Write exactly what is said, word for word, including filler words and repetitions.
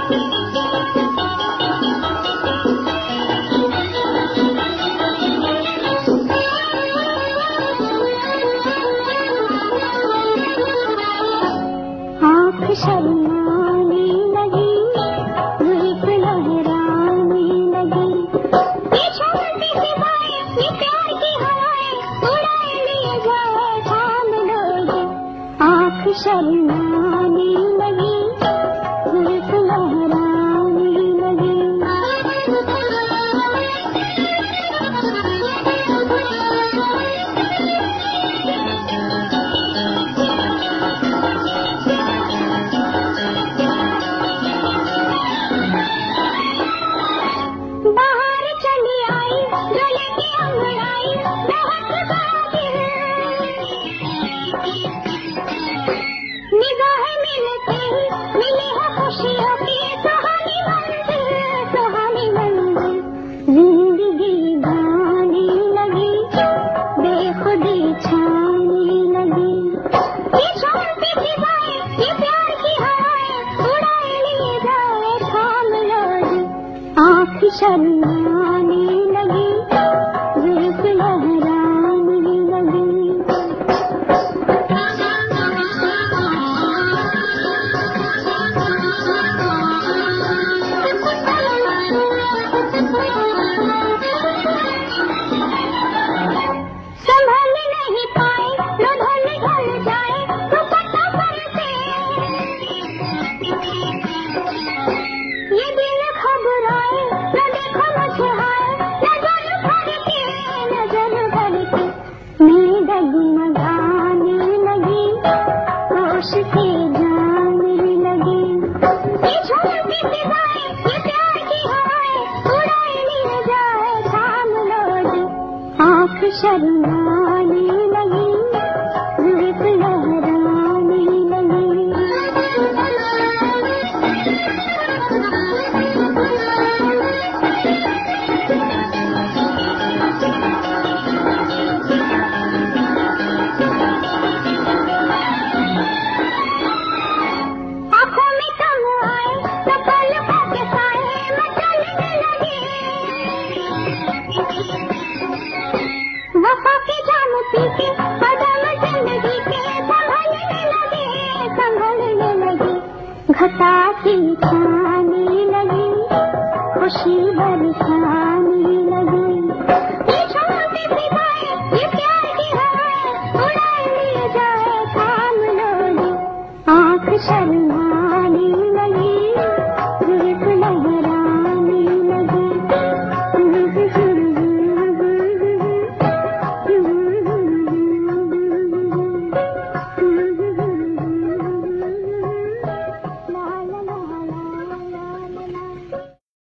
शर्माने लगी, जुल्फ लहराने लगी, ये छोटी सी बातें, ये प्यार की हवाएं उड़ा लिए जाए थाम लोगे। आँख शर्माने लगी, जुल्फ लहराने लगी। शर्माने लगी, जुल्फ लहराने लगी। संभल नहीं पाए न ढल ढल जाए दुपट्टा पर से, ये दिल घबराए न देखो मुझे हाय, नजर भर के नजर भर के मैं डगमगाने लगी, होश से जाने लगी। ये छोटी सी बातें, ये प्यार की हवाएं उड़ा लिए जाए थाम लोगे। आँख शर्माने लगी, जुल्फ लहराने लगी। आँखों में कम आए तो पलकों के साए मचलने लगे, वफा के जाम पी के कदम जिंदगी के संभलने लगे, संभलने लगे। घटा की छाने लगी, खुशी बरसाने